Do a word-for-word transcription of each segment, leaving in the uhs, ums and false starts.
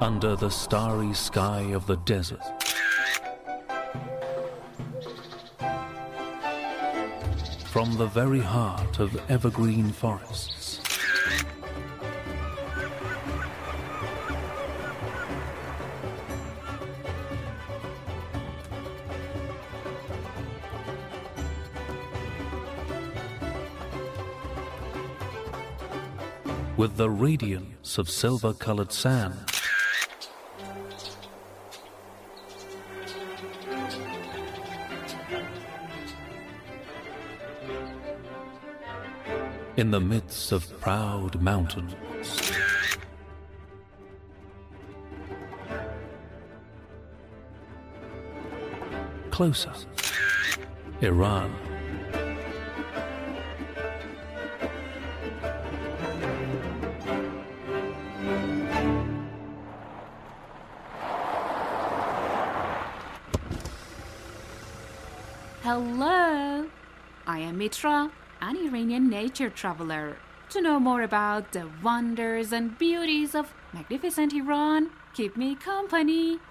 under the starry sky of the desert. From the very heart of evergreen forests. With the radiance of silver-colored sand. In the midst of proud mountains. Closer, Iran. Hello, I am Mitra, an Iranian nature traveler. To know more about the wonders and beauties of magnificent Iran, keep me company.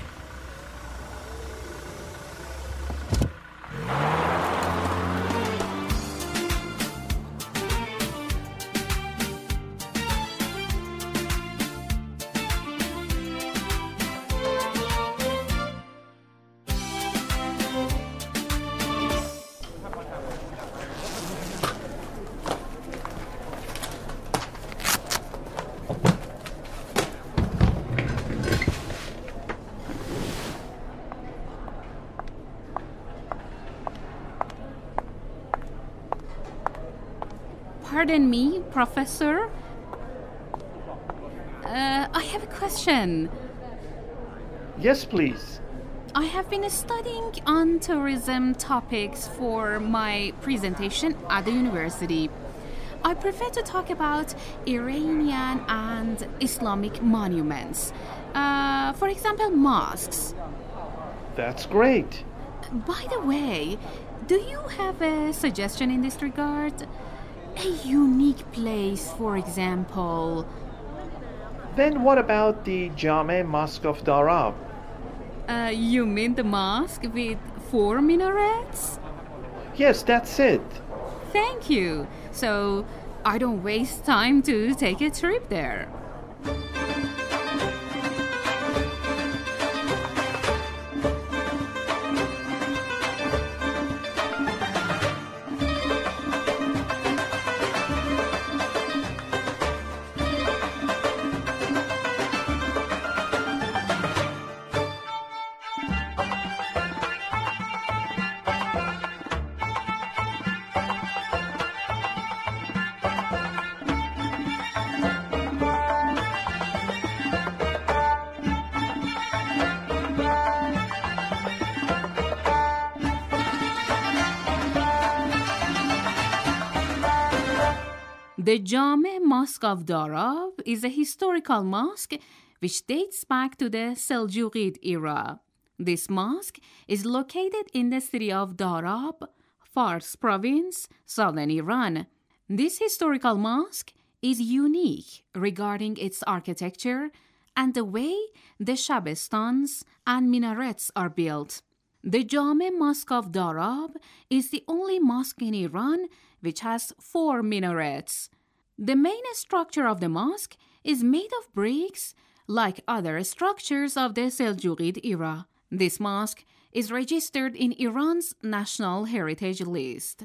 Pardon me, Professor. Uh, I have a question. Yes, please. I have been studying on tourism topics for my presentation at the university. I prefer to talk about Iranian and Islamic monuments. Uh, for example, mosques. That's great. By the way, do you have a suggestion in this regard? A unique place, for example. Then what about the Jame Mosque of Darab? Uh, you mean the mosque with four minarets? Yes, that's it. Thank you. So I don't waste time to take a trip there. The Jame Mosque of Darab is a historical mosque which dates back to the Seljuqid era. This mosque is located in the city of Darab, Fars province, southern Iran. This historical mosque is unique regarding its architecture and the way the Shabestans and minarets are built. The Jame Mosque of Darab is the only mosque in Iran which has four minarets. The main structure of the mosque is made of bricks, like other structures of the Seljuqid era. This mosque is registered in Iran's National Heritage List.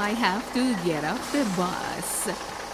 I have to get off the bus.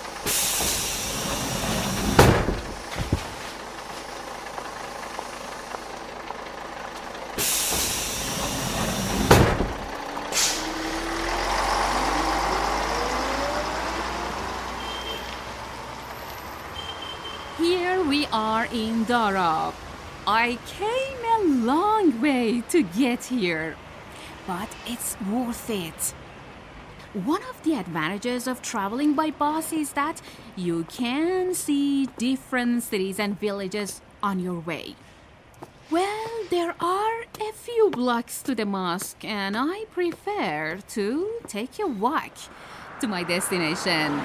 Here we are in Darab. I came a long way to get here, but it's worth it. One of the advantages of traveling by bus is that you can see different cities and villages on your way. Well, there are a few blocks to the mosque, and I prefer to take a walk to my destination.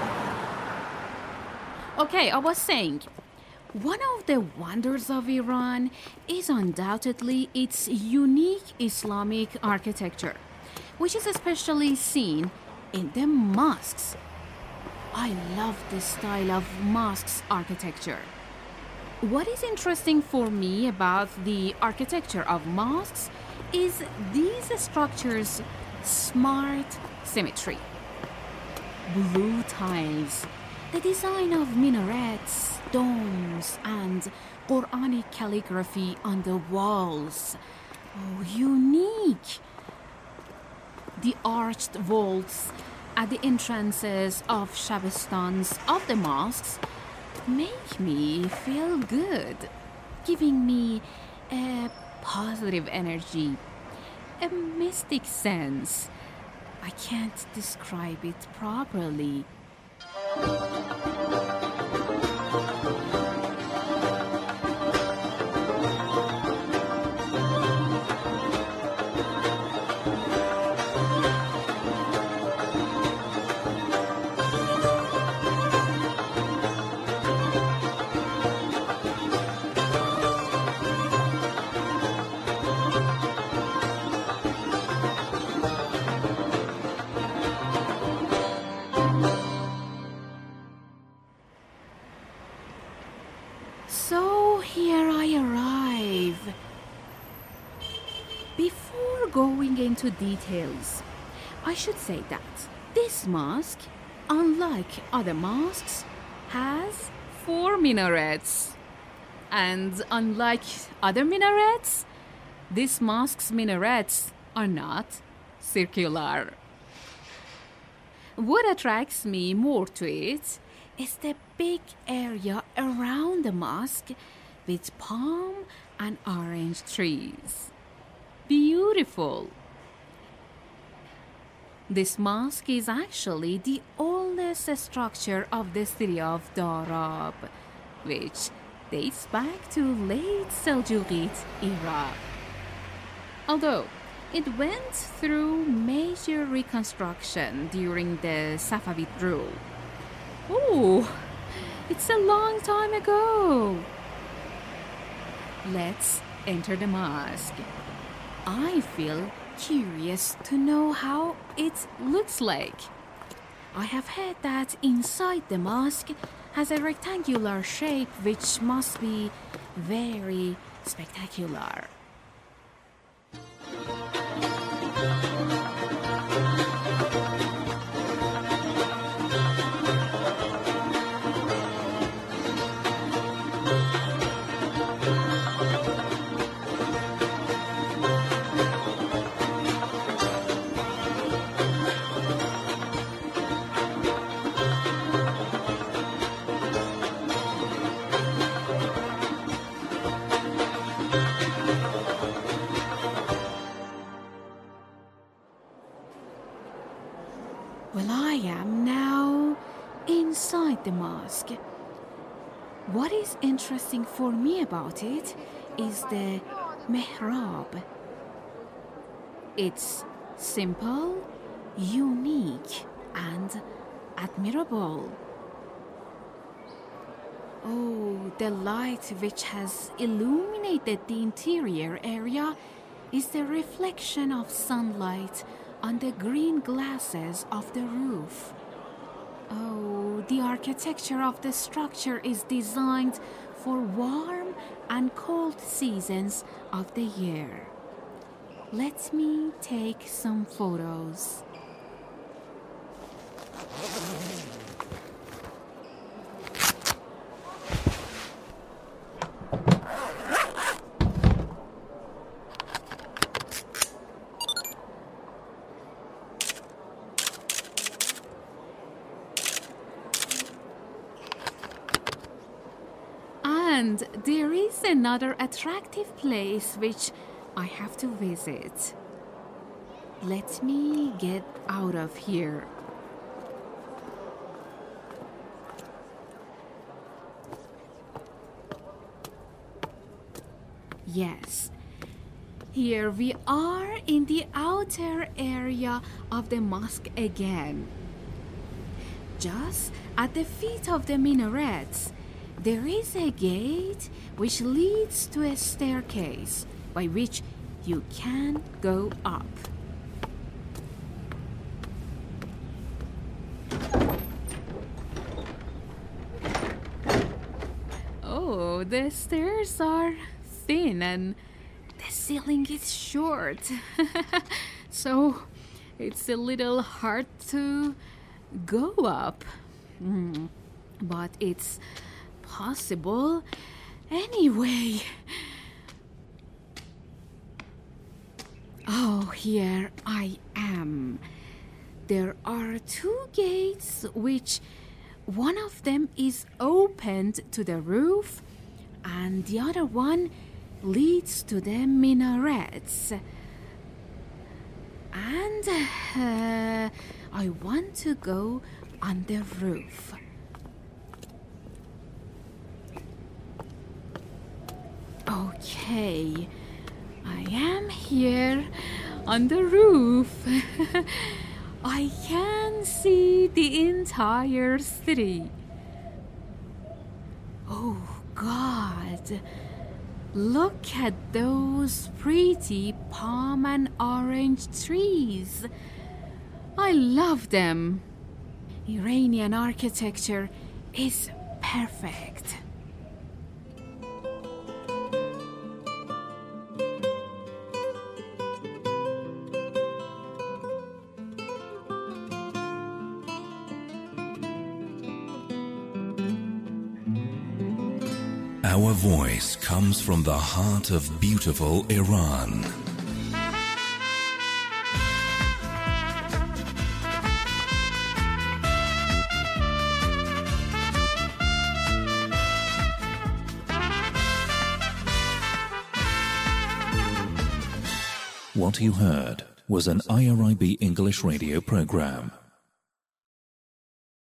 Okay, I was saying, one of the wonders of Iran is undoubtedly its unique Islamic architecture, which is especially seen in the mosques. I love the style of mosques architecture. What is interesting for me about the architecture of mosques is these structures' smart symmetry. Blue tiles, the design of minarets, domes, and Quranic calligraphy on the walls. Oh, unique! The arched vaults at the entrances of Shabistans of the mosques make me feel good, giving me a positive energy, a mystic sense. I can't describe it properly. So here I arrive. Before going into details, I should say that this mosque, unlike other mosques, has four minarets. And unlike other minarets, this mosque's minarets are not circular. What attracts me more to it is the big area around the mosque with palm and orange trees. Beautiful. This mosque is actually the oldest structure of the city of Darab, which dates back to late Seljuqid era. Although it went through major reconstruction during the Safavid rule. Ooh, it's a long time ago. Let's enter the mosque. I feel curious to know how it looks like. I have heard that inside the mosque has a rectangular shape which must be very spectacular. Well, I am now inside the mosque. What is interesting for me about it is the mihrab. It's simple, unique, and admirable. Oh, the light which has illuminated the interior area is the reflection of sunlight on the green glasses of the roof. Oh, the architecture of the structure is designed for warm and cold seasons of the year. Let me take some photos. And there is another attractive place which I have to visit. Let me get out of here. Yes, here we are in the outer area of the mosque again. Just at the feet of the minarets, there is a gate which leads to a staircase by which you can go up. Oh, the stairs are thin and the ceiling is short. So it's a little hard to go up. Mm, but it's possible anyway. Oh, here I am. There are two gates, which one of them is opened to the roof and the other one leads to the minarets. And uh, I want to go on the roof. Okay, I am here on the roof. I can see the entire city. Oh God, look at those pretty palm and orange trees. I love them. Iranian architecture is perfect. Our voice comes from the heart of beautiful Iran. What you heard was an I R I B English radio program.